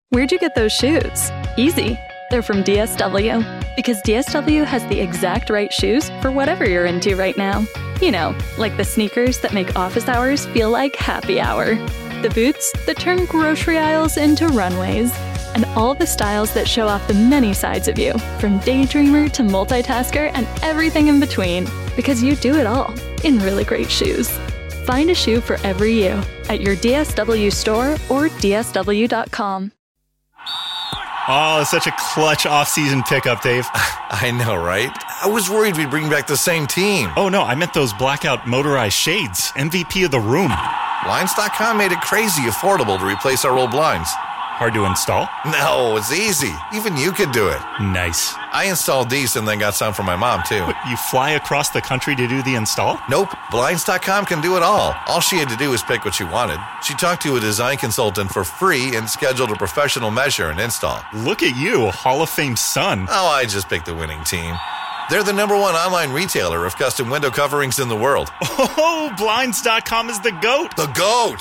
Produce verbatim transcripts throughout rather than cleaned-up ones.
Where'd you get those shoes? Easy. They're from D S W. Because D S W has the exact right shoes for whatever you're into right now. You know, like the sneakers that make office hours feel like happy hour. The boots that turn grocery aisles into runways. And all the styles that show off the many sides of you, from daydreamer to multitasker and everything in between. Because you do it all in really great shoes. Find a shoe for every you at your D S W store or D S W dot com. Oh, such a clutch off-season pickup, Dave. I know, right? I was worried we'd bring back the same team. Oh, no, I meant those blackout motorized shades. M V P of the room. Blinds dot com made it crazy affordable to replace our old blinds. Hard to install? No, it's easy. Even you could do it. Nice. I installed these and then got some for my mom, too. What, you fly across the country to do the install? Nope. Blinds dot com can do it all. All she had to do was pick what she wanted. She talked to a design consultant for free and scheduled a professional measure and install. Look at you, a Hall of Fame son. Oh, I just picked the winning team. They're the number one online retailer of custom window coverings in the world. Oh, Blinds dot com is the GOAT. The GOAT!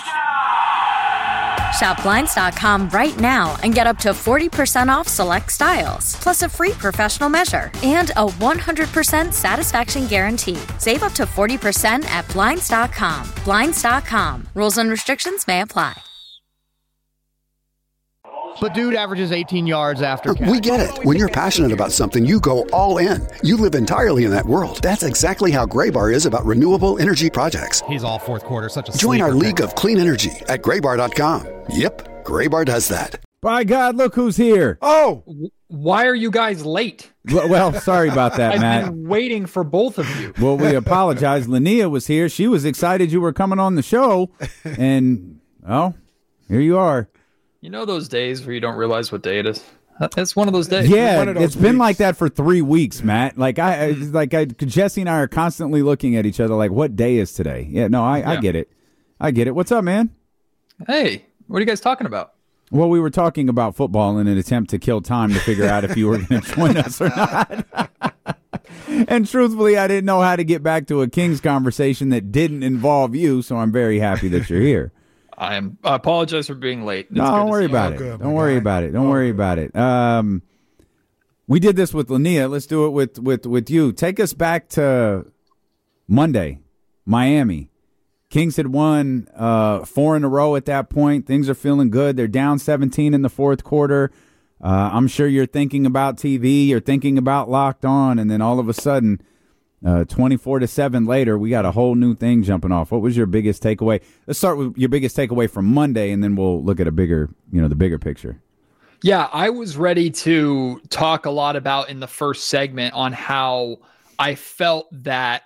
Shop Blinds dot com right now and get up to forty percent off select styles, plus a free professional measure and a one hundred percent satisfaction guarantee. Save up to forty percent at Blinds dot com. Blinds dot com. Rules and restrictions may apply. But dude averages eighteen yards after catch. We get it. When you're passionate about something, you go all in. You live entirely in that world. That's exactly how Graybar is about renewable energy projects. He's all fourth quarter, such a Join our sleeper league pick. of clean energy at graybar dot com. Yep, Graybar does that. By God, look who's here. Oh! Why are you guys late? Well, well sorry about that, I've Matt. I've been waiting for both of you. Well, we apologize. Linnea was here. She was excited you were coming on the show. And, oh, here you are. You know those days where you don't realize what day it is? It's one of those days. Yeah, those it's weeks. been like that for three weeks, Matt. Like I, like I, Jesse and I are constantly looking at each other like, what day is today? Yeah, no, I, Yeah. I get it. I get it. What's up, man? Hey, what are you guys talking about? Well, we were talking about football in an attempt to kill time to figure out if you were going to join us or not. And truthfully, I didn't know how to get back to a Kings conversation that didn't involve you, so I'm very happy that you're here. I am. I apologize for being late. It's No, good don't to worry see you. about it. Don't worry about it. Don't worry about it. Um, we did this with Linnea. Let's do it with, with, with you. Take us back to Monday, Miami. Kings had won uh, four in a row at that point. Things are feeling good. They're down seventeen in the fourth quarter. Uh, I'm sure you're thinking about T V. You're thinking about Locked On, and then all of a sudden, uh, twenty-four to seven later, we got a whole new thing jumping off. What was your biggest takeaway? Let's start with your biggest takeaway from Monday, and then we'll look at a bigger, you know, the bigger picture. Yeah, I was ready to talk a lot about in the first segment on how I felt that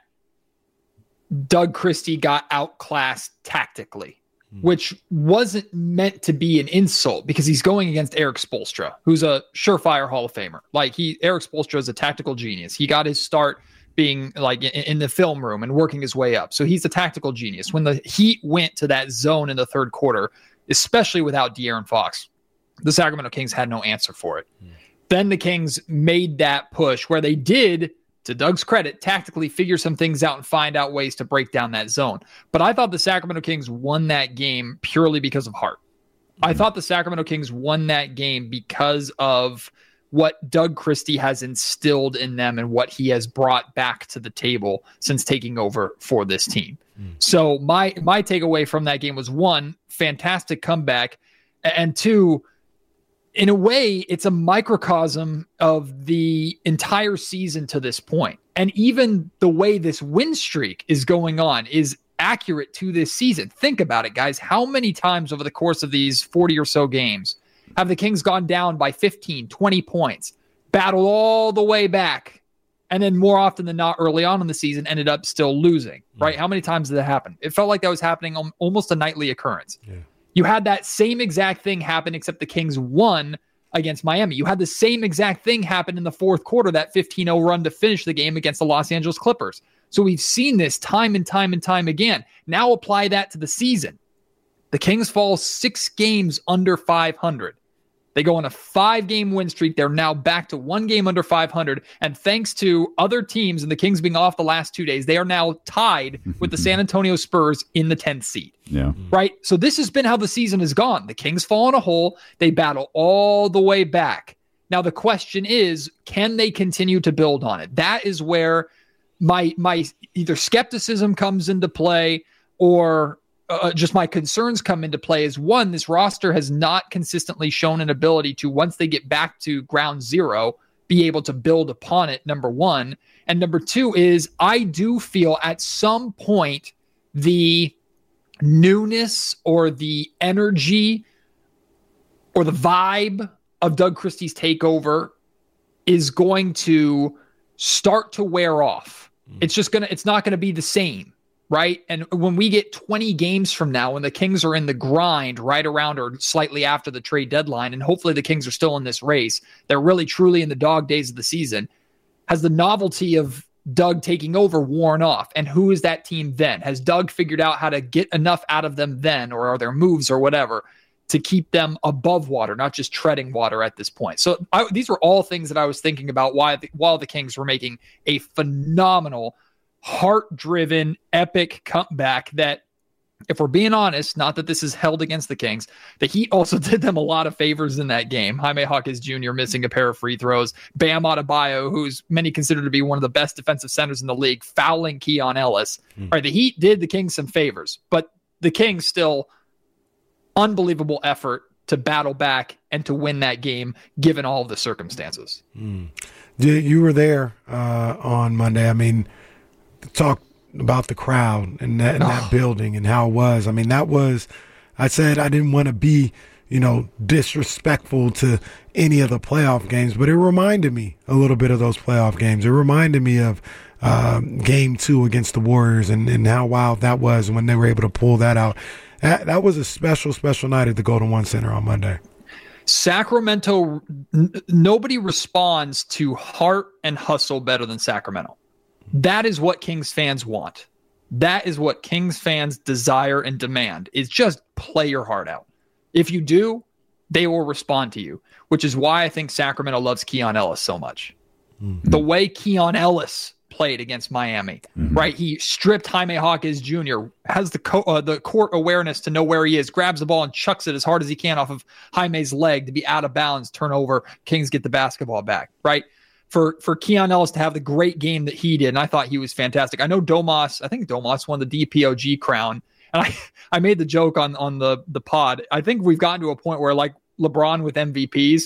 Doug Christie got outclassed tactically, mm. which wasn't meant to be an insult because he's going against Eric Spoelstra, who's a surefire Hall of Famer. Like he, Eric Spoelstra is a tactical genius. He got his start being like in, in the film room and working his way up. So he's a tactical genius. When the Heat went to that zone in the third quarter, especially without De'Aaron Fox, the Sacramento Kings had no answer for it. Mm. Then the Kings made that push where they did, to Doug's credit, tactically figure some things out and find out ways to break down that zone. But I thought the Sacramento Kings won that game purely because of heart. Mm-hmm. I thought the Sacramento Kings won that game because of what Doug Christie has instilled in them and what he has brought back to the table since taking over for this team. Mm. So my my takeaway from that game was, one, fantastic comeback, and two, in a way, it's a microcosm of the entire season to this point. And even the way this win streak is going on is accurate to this season. Think about it, guys. How many times over the course of these forty or so games have the Kings gone down by fifteen, twenty points, battled all the way back, and then more often than not early on in the season ended up still losing, right? Mm. How many times did that happen? It felt like that was happening on almost a nightly occurrence. Yeah. You had that same exact thing happen, except the Kings won against Miami. You had the same exact thing happen in the fourth quarter, that fifteen oh run to finish the game against the Los Angeles Clippers. So we've seen this time and time and time again. Now apply that to the season. The Kings fall six games under five hundred. They go on a five-game win streak. They're now back to one game under five hundred. And thanks to other teams and the Kings being off the last two days, they are now tied with the San Antonio Spurs in the tenth seed. Yeah. Right? So this has been how the season has gone. The Kings fall in a hole. They battle all the way back. Now, the question is, can they continue to build on it? That is where my my either skepticism comes into play or uh, just my concerns come into play. Is one, this roster has not consistently shown an ability to, once they get back to ground zero, be able to build upon it, number one. And number two is I do feel at some point the newness or the energy or the vibe of Doug Christie's takeover is going to start to wear off. Mm. It's just going to, it's not going to be the same, right? And when we get twenty games from now, when the Kings are in the grind right around or slightly after the trade deadline, and hopefully the Kings are still in this race, they're really truly in the dog days of the season, has the novelty of Doug taking over worn off? And who is that team then? Has Doug figured out how to get enough out of them then, or are there moves or whatever to keep them above water, not just treading water at this point? So I, these were all things that I was thinking about while the, while the Kings were making a phenomenal, heart-driven, epic comeback that, if we're being honest, not that this is held against the Kings, the Heat also did them a lot of favors in that game. Jaime Jaquez Junior missing a pair of free throws. Bam Adebayo, who's many consider to be one of the best defensive centers in the league, fouling Keon Ellis. Mm. All right, the Heat did the Kings some favors, but the Kings still unbelievable effort to battle back and to win that game, given all of the circumstances. Mm. You were there uh, on Monday. I mean, talk about the crowd and that, and that oh. building and how it was. I mean, that was, I said I didn't want to be, you know, disrespectful to any of the playoff games, but it reminded me a little bit of those playoff games. It reminded me of uh, game two against the Warriors and, and how wild that was when they were able to pull that out. That, that was a special, special night at the Golden One Center on Monday. Sacramento, n- nobody responds to heart and hustle better than Sacramento. That is what Kings fans want. That is what Kings fans desire and demand, is just play your heart out. If you do, they will respond to you, which is why I think Sacramento loves Keon Ellis so much. Mm-hmm. The way Keon Ellis played against Miami, mm-hmm. right? He stripped Jaime Jaquez Junior, has the co- uh, the court awareness to know where he is, grabs the ball and chucks it as hard as he can off of Jaime's leg to be out of bounds, turnover, Kings get the basketball back, right? For for Keon Ellis to have the great game that he did, and I thought he was fantastic. I know Domas, I think Domas won the D P O G crown, and I, I made the joke on, on the, the pod. I think we've gotten to a point where, like LeBron with M V Ps,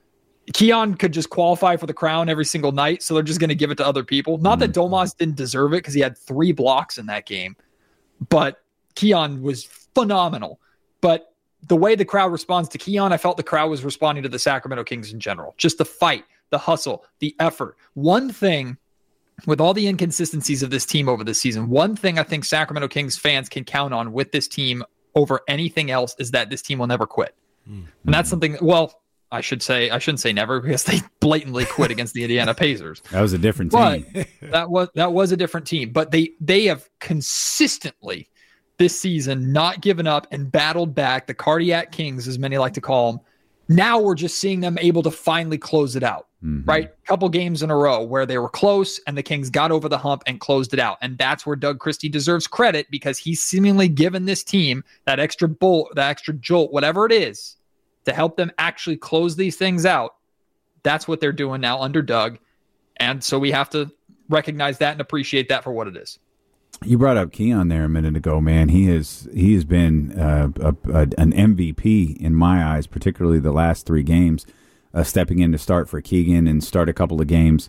Keon could just qualify for the crown every single night, so they're just going to give it to other people. Not that Domas didn't deserve it, because he had three blocks in that game, but Keon was phenomenal. But the way the crowd responds to Keon, I felt the crowd was responding to the Sacramento Kings in general. Just the fight, the hustle, the effort. One thing, with all the inconsistencies of this team over the season, one thing I think Sacramento Kings fans can count on with this team over anything else is that this team will never quit. Mm-hmm. And that's something, well, I should say, I shouldn't say never, because they blatantly quit against the Indiana Pacers. That was a different but team. that was that was a different team. But they they have consistently this season not given up and battled back, the Cardiac Kings, as many like to call them. Now we're just seeing them able to finally close it out, mm-hmm. right? A couple games in a row where they were close and the Kings got over the hump and closed it out. And that's where Doug Christie deserves credit, because he's seemingly given this team that extra bolt, that extra jolt, whatever it is, to help them actually close these things out. That's what they're doing now under Doug. And so we have to recognize that and appreciate that for what it is. You brought up Keon there a minute ago, man. He is he has been uh, a, a, an M V P in my eyes, particularly the last three games, uh, stepping in to start for Keegan and start a couple of games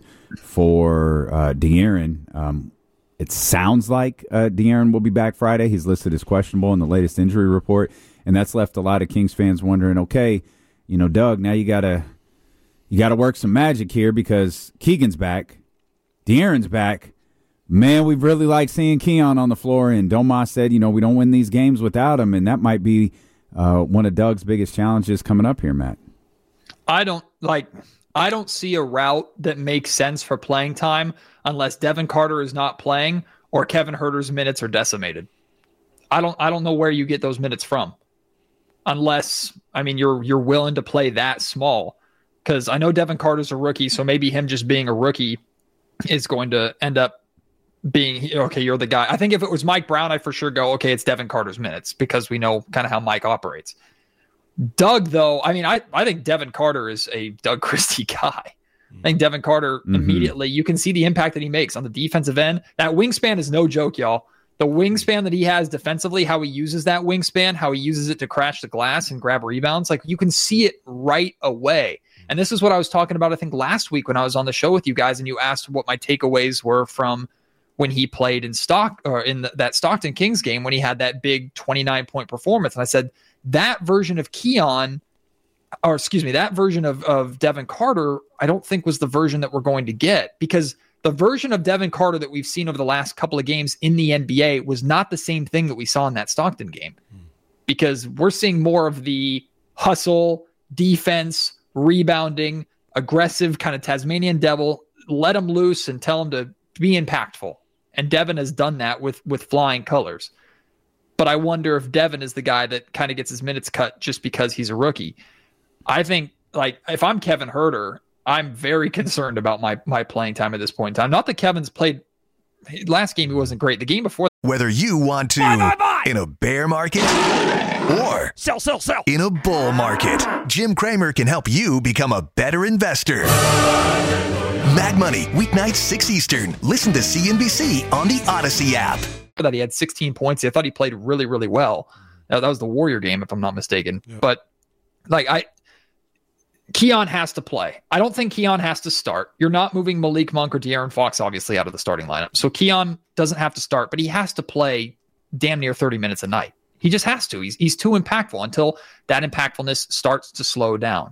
for uh, De'Aaron. Um, it sounds like uh, De'Aaron will be back Friday. He's listed as questionable in the latest injury report, and that's left a lot of Kings fans wondering, okay, you know, Doug, now you gotta you gotta work some magic here, because Keegan's back, De'Aaron's back. Man, we've really liked seeing Keon on the floor, and Domas said, you know, we don't win these games without him, and that might be uh, one of Doug's biggest challenges coming up here, Matt. I don't like. I don't see a route that makes sense for playing time unless Devin Carter is not playing or Kevin Huerter's minutes are decimated. I don't. I don't know where you get those minutes from. unless, I mean, you're you're willing to play that small. Because I know Devin Carter's a rookie, so maybe him just being a rookie is going to end up being, okay, you're the guy. I think if it was Mike Brown, I'd for sure go, okay, it's Devin Carter's minutes, because we know kind of how Mike operates. Doug, though, I mean, I, I think Devin Carter is a Doug Christie guy. I think Devin Carter mm-hmm. immediately, you can see the impact that he makes on the defensive end. That wingspan is no joke, y'all. The wingspan that he has defensively, how he uses that wingspan, how he uses it to crash the glass and grab rebounds, like you can see it right away. And this is what I was talking about, I think, last week when I was on the show with you guys, and you asked what my takeaways were from when he played in Stock or in the, that Stockton Kings game when he had that big twenty-nine point performance. And I said that version of Keon, or excuse me, that version of, of Devin Carter, I don't think was the version that we're going to get, because the version of Devin Carter that we've seen over the last couple of games in the N B A was not the same thing that we saw in that Stockton game, because we're seeing more of the hustle, defense, rebounding, aggressive kind of Tasmanian devil, let him loose and tell him to be impactful. And Devin has done that with, with flying colors. But I wonder if Devin is the guy that kind of gets his minutes cut just because he's a rookie. I think, like, if I'm Kevin Huerter, I'm very concerned about my my playing time at this point in time. Not that Kevin's played last game, he wasn't great. The game before, whether you want to buy, buy, buy. in a bear market or sell, sell, sell in a bull market, Jim Cramer can help you become a better investor. Mad Money, weeknights six Eastern. Listen to C N B C on the Odyssey app. That he had sixteen points. I thought he played really, really well. Now, that was the Warrior game, if I'm not mistaken. Yeah. But like I. Keon has to play. I don't think Keon has to start. You're not moving Malik Monk or De'Aaron Fox, obviously, out of the starting lineup. So Keon doesn't have to start, but he has to play damn near thirty minutes a night. He just has to. He's, he's too impactful until that impactfulness starts to slow down.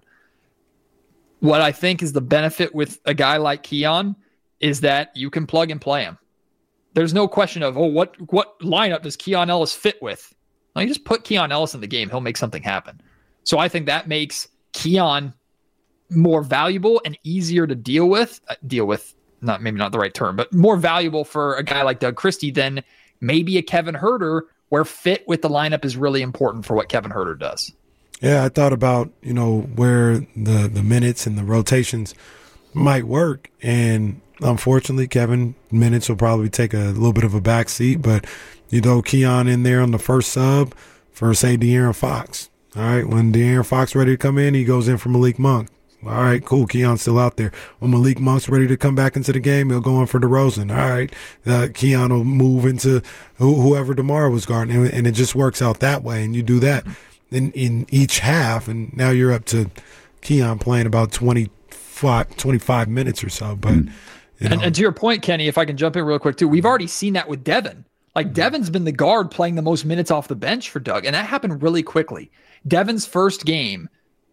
What I think is the benefit with a guy like Keon is that you can plug and play him. There's no question of, oh, what, what lineup does Keon Ellis fit with? Well, you just put Keon Ellis in the game. He'll make something happen. So I think that makes Keon more valuable and easier to deal with, uh, deal with, not maybe not the right term, but more valuable for a guy like Doug Christie than maybe a Kevin Huerter, where fit with the lineup is really important for what Kevin Huerter does. Yeah, I thought about, you know, where the, the minutes and the rotations might work. And unfortunately, Kevin minutes will probably take a little bit of a back seat, but you throw Keon in there on the first sub for, say, De'Aaron Fox. All right, when De'Aaron Fox ready to come in, he goes in for Malik Monk. All right, cool. Keon's still out there. When Malik Monk's ready to come back into the game, he'll go in for DeRozan. All right, uh, Keon will move into wh- whoever DeMar was guarding, and, and it just works out that way. And you do that in, in each half, and now you're up to Keon playing about twenty-five, twenty-five minutes or so. But mm. you know. and, and to your point, Kenny, if I can jump in real quick too, we've already seen that with Devin. Like mm-hmm. Devin's been the guard playing the most minutes off the bench for Doug, and that happened really quickly. Devin's first game,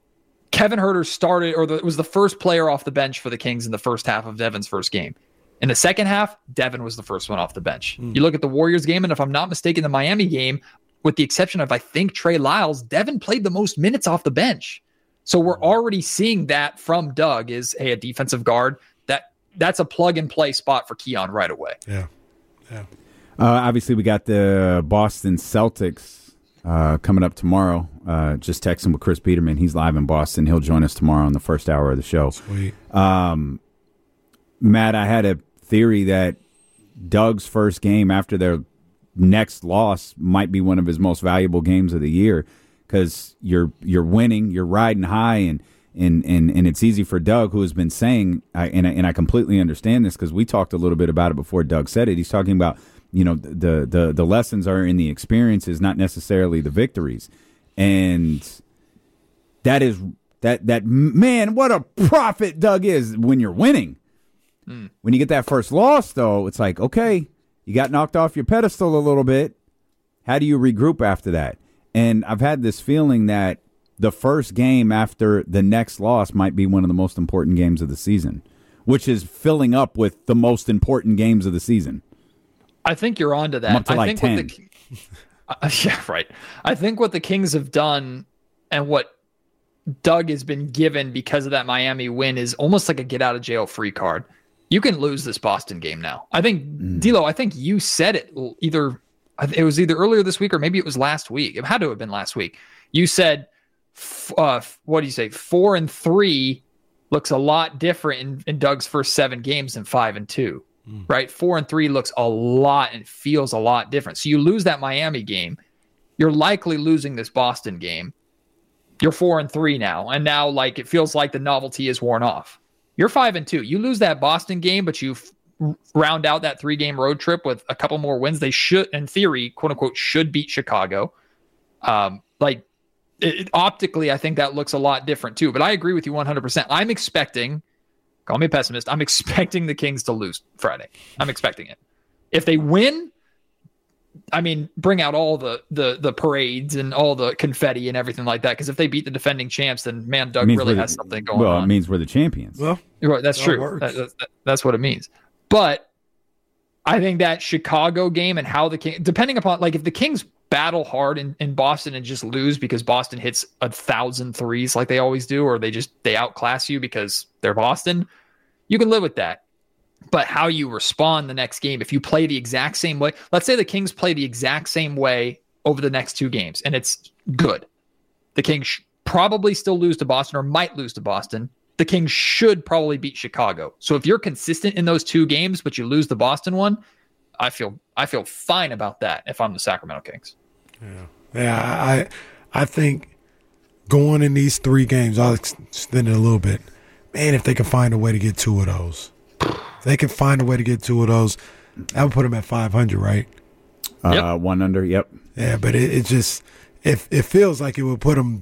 Kevin Huerter started, or the, was the first player off the bench for the Kings in the first half of Devin's first game. In the second half, Devin was the first one off the bench. Mm. You look at the Warriors game, and if I'm not mistaken, the Miami game, with the exception of, I think, Trey Lyles, Devin played the most minutes off the bench. So we're already seeing that from Doug is, hey, a defensive guard. That That's a plug-and-play spot for Keon right away. Yeah, yeah. Uh, obviously, we got the Boston Celtics Uh, coming up tomorrow. Uh, just texting with Chris Peterman. He's live in Boston. He'll join us tomorrow on the first hour of the show. Sweet. Um, Matt, I had a theory that Doug's first game after their next loss might be one of his most valuable games of the year, because you're you're winning, you're riding high, and and and, and it's easy for Doug, who has been saying, I, and, I, and I completely understand this because we talked a little bit about it before Doug said it. He's talking about, you know, the, the, the lessons are in the experiences, not necessarily the victories. And that is that, that man, what a prophet Doug is when you're winning. Mm. When you get that first loss, though, it's like, okay, you got knocked off your pedestal a little bit. How do you regroup after that? And I've had this feeling that the first game after the next loss might be one of the most important games of the season, which is filling up with the most important games of the season. I think you're onto that. I'm up to I like think ten. What the, uh, yeah, right. I think what the Kings have done and what Doug has been given because of that Miami win is almost like a get out of jail free card. You can lose this Boston game now. I think, mm. D'Lo, I think you said it either, it was either earlier this week or maybe it was last week. It had to have been last week. You said, uh, what do you say? Four and three looks a lot different in, in Doug's first seven games than five and two, mm. right? Four and three looks a lot and feels a lot different. So you lose that Miami game. You're likely losing this Boston game. You're four and three now. And now like it feels like the novelty is worn off. You're five and two. You lose that Boston game, but you f- round out that three game road trip with a couple more wins. They should, in theory, quote unquote, should beat Chicago. Um, like it, it, optically, I think that looks a lot different too, but I agree with you one hundred percent. I'm expecting, call me a pessimist. I'm expecting the Kings to lose Friday. I'm expecting it. If they win, I mean, bring out all the, the, the parades and all the confetti and everything like that. Because if they beat the defending champs, then man, Doug really has the, something going well, on. Well, it means we're the champions. Well, right, that's true. That, that, that's what it means. But I think that Chicago game and how the King, depending upon, like if the Kings battle hard in, in Boston and just lose because Boston hits a thousand threes like they always do, or they just, they outclass you because they're Boston, you can live with that. But how you respond the next game, if you play the exact same way, let's say the Kings play the exact same way over the next two games, and it's good. The Kings sh- probably still lose to Boston or might lose to Boston. The Kings should probably beat Chicago. So if you're consistent in those two games, but you lose the Boston one, I feel I feel fine about that if I'm the Sacramento Kings. Yeah, yeah. I I think going in these three games, I'll extend it a little bit. Man, if they can find a way to get two of those. If they can find a way to get two of those, that would put them at five hundred, right? Uh, yep. One under, yep. Yeah, but it, it just if it feels like it would put them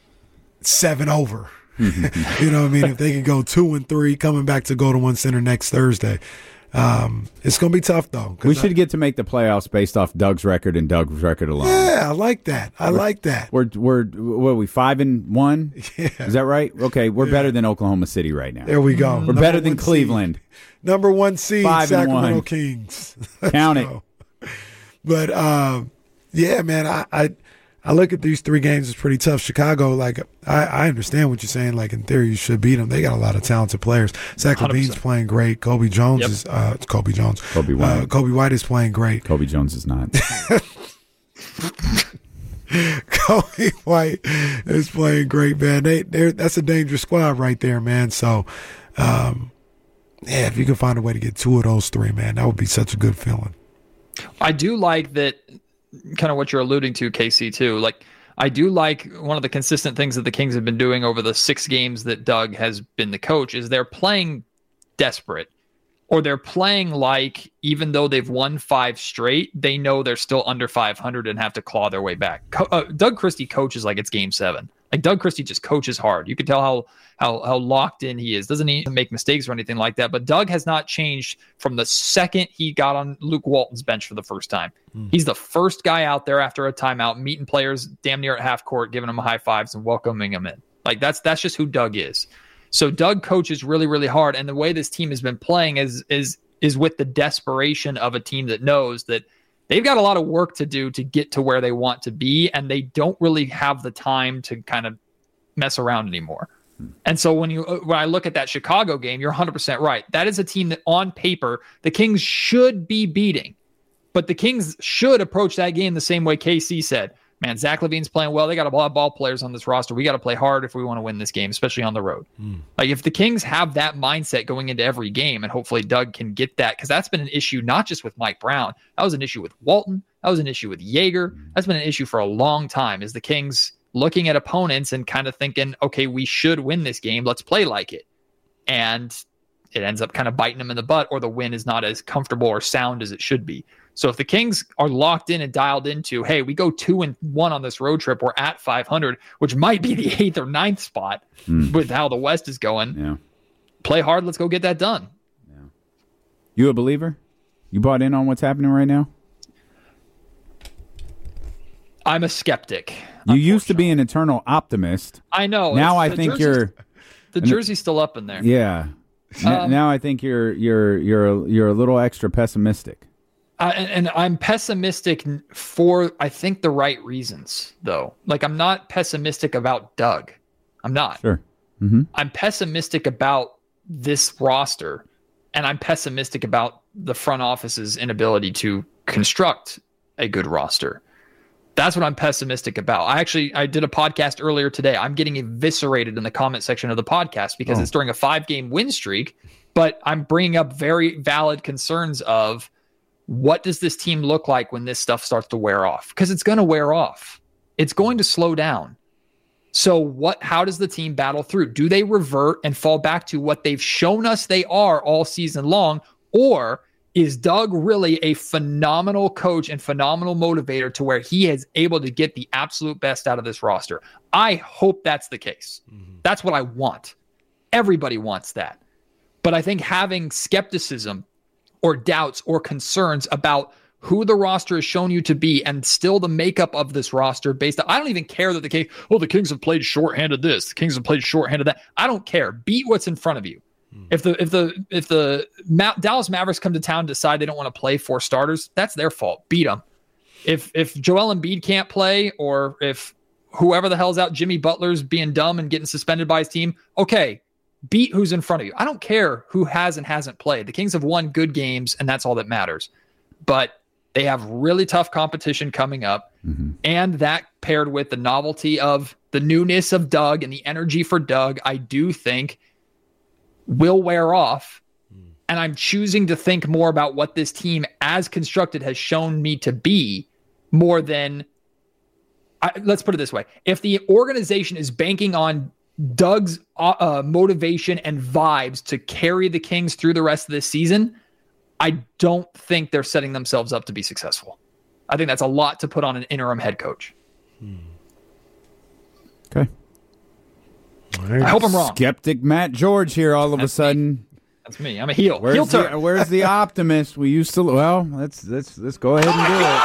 seven over. You know what I mean? If they can go two and three, coming back to Golden One Center next Thursday, um, it's going to be tough though. We should I, get to make the playoffs based off Doug's record and Doug's record alone. Yeah, I like that. I we're, like that. We're we're what are we five and one? Yeah. Is that right? Okay, we're yeah. better than Oklahoma City right now. There we go. We're Number better than Cleveland. Seed. Number one seed, Five Sacramento and one. Kings. Count so, it. But um, yeah, man, I, I I look at these three games. It's pretty tough. Chicago, like I, I understand what you're saying. Like in theory, you should beat them. They got a lot of talented players. Zach LaVine's playing great. Kobe Jones yep. is uh, it's Kobe Jones. Kobe White. Uh, Kobe White is playing great. Kobe Jones is not. Kobe White is playing great, man. They they that's a dangerous squad right there, man. So, um, yeah, if you can find a way to get two of those three, man, that would be such a good feeling. I do like that. Kind of what you're alluding to, K C, too. Like, I do like one of the consistent things that the Kings have been doing over the six games that Doug has been the coach is they're playing desperate, or they're playing like even though they've won five straight, they know they're still under five hundred and have to claw their way back. Co- uh, Doug Christie coaches like it's game seven. Like Doug Christie just coaches hard. You can tell how how how locked in he is. Doesn't even make mistakes or anything like that. But Doug has not changed from the second he got on Luke Walton's bench for the first time. Mm. He's the first guy out there after a timeout, meeting players damn near at half court, giving them high fives and welcoming them in. Like that's that's just who Doug is. So Doug coaches really, really hard. And the way this team has been playing is is is with the desperation of a team that knows that they've got a lot of work to do to get to where they want to be, and they don't really have the time to kind of mess around anymore. Hmm. And so when you when I look at that Chicago game, you're one hundred percent right. That is a team that on paper the Kings should be beating, but the Kings should approach that game the same way K C said. Man, Zach LaVine's playing well. They got a lot of ball players on this roster. We got to play hard if we want to win this game, especially on the road. Mm. Like if the Kings have that mindset going into every game, and hopefully Doug can get that, because that's been an issue not just with Mike Brown. That was an issue with Walton. That was an issue with Jaeger. That's been an issue for a long time, is the Kings looking at opponents and kind of thinking, okay, we should win this game. Let's play like it. And it ends up kind of biting them in the butt, or the win is not as comfortable or sound as it should be. So if the Kings are locked in and dialed into, hey, we go two and one on this road trip, we're at five hundred, which might be the eighth or ninth spot mm. with how the West is going. Yeah. Play hard. Let's go get that done. Yeah. You a believer? You bought in on what's happening right now? I'm a skeptic. You used to be an eternal optimist. I know. Now I think you're the jersey's still up in there. Yeah. Um, now I think you're you're you're a, you're a little extra pessimistic. Uh, and, and I'm pessimistic for, I think, the right reasons, though. Like, I'm not pessimistic about Doug. I'm not. Sure. Mm-hmm. I'm pessimistic about this roster, and I'm pessimistic about the front office's inability to construct a good roster. That's what I'm pessimistic about. I actually, I did a podcast earlier today. I'm getting eviscerated in the comment section of the podcast because oh. it's during a five game win streak, but I'm bringing up very valid concerns of what does this team look like when this stuff starts to wear off? Because it's going to wear off. It's going to slow down. So what, how does the team battle through? Do they revert and fall back to what they've shown us they are all season long? Or is Doug really a phenomenal coach and phenomenal motivator to where he is able to get the absolute best out of this roster? I hope that's the case. Mm-hmm. That's what I want. Everybody wants that. But I think having skepticism or doubts or concerns about who the roster has shown you to be and still the makeup of this roster based on, I don't even care that the Kings, oh, the Kings have played shorthanded this, the Kings have played shorthanded that. I don't care. Beat what's in front of you. If the if the if the Ma- Dallas Mavericks come to town and decide they don't want to play four starters, that's their fault. Beat them. If if Joel Embiid can't play, or if whoever the hell's out, Jimmy Butler's being dumb and getting suspended by his team, okay, beat who's in front of you. I don't care who has and hasn't played. The Kings have won good games, and that's all that matters. But they have really tough competition coming up, mm-hmm. and that paired with the novelty of the newness of Doug and the energy for Doug, I do think will wear off. And I'm choosing to think more about what this team as constructed has shown me to be more than, I, let's put it this way. If the organization is banking on Doug's uh, motivation and vibes to carry the Kings through the rest of this season, I don't think they're setting themselves up to be successful. I think that's a lot to put on an interim head coach. Hmm. Okay. Right. I hope I'm wrong. Skeptic Matt George here all of That's a sudden. Me. That's me. I'm a heel. Where's, heel the, turn. where's the optimist? We used to. Well, let's let's let's go ahead and do it.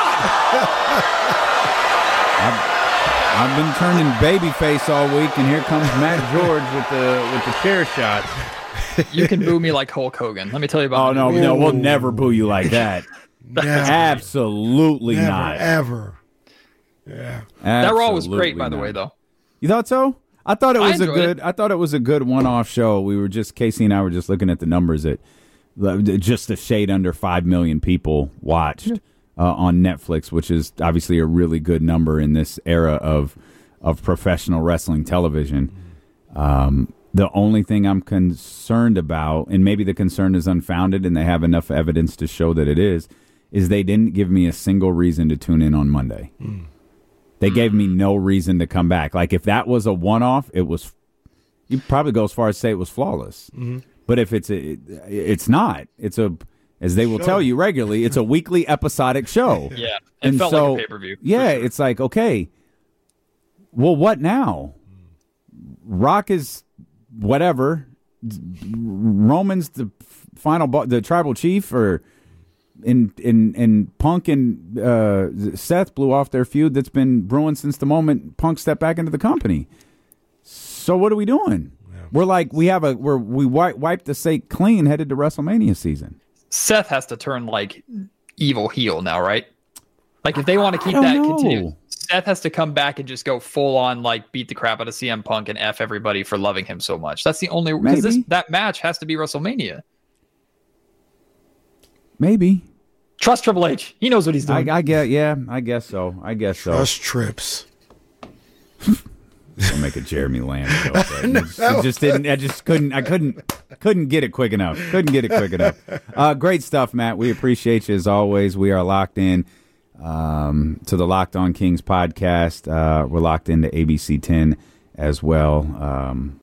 I've, I've been turning babyface all week, and here comes Matt George with the with the chair shots. You can boo me like Hulk Hogan. Let me tell you about. Oh no, Ooh. no, we'll never boo you like that. Never. Absolutely never, not. Ever. Yeah. Absolutely that Raw was great, by the not. way, though. You thought so? I thought it was I a good. it. I thought it was a good one-off show. We were just Casey and I were just looking at the numbers that just a shade under five million people watched uh, on Netflix, which is obviously a really good number in this era of of professional wrestling television. Um, the only thing I'm concerned about, and maybe the concern is unfounded, and they have enough evidence to show that it is, is they didn't give me a single reason to tune in on Monday. Mm. They gave me no reason to come back. Like, if that was a one-off, it was – you'd probably go as far as say it was flawless. Mm-hmm. But if it's a, it, it's not. It's a – as they will show. Tell you regularly, it's a weekly episodic show. Yeah, it and felt so, like a pay-per-view. Yeah, sure. It's like, okay, well, what now? Rock is whatever. Roman's the final – the tribal chief, or – In in in Punk and uh, Seth blew off their feud that's been brewing since the moment Punk stepped back into the company. So what are we doing? Yeah. We're like we have a we're we wipe, wiped the slate clean headed to WrestleMania season. Seth has to turn like evil heel now, right? Like if they want to keep that know. continue, Seth has to come back and just go full on like beat the crap out of C M Punk and F everybody for loving him so much. That's the only because this that match has to be WrestleMania. Maybe. Trust Triple H. He knows what he's doing. I, I get, yeah, I guess so. I guess so. Trust trips. I'll make a Jeremy Lamb joke. But no. just, I just didn't. I just couldn't. I couldn't. Couldn't get it quick enough. Couldn't get it quick enough. Uh, great stuff, Matt. We appreciate you as always. We are locked in um, to the Locked On Kings podcast. Uh, we're locked into A B C ten as well. Um,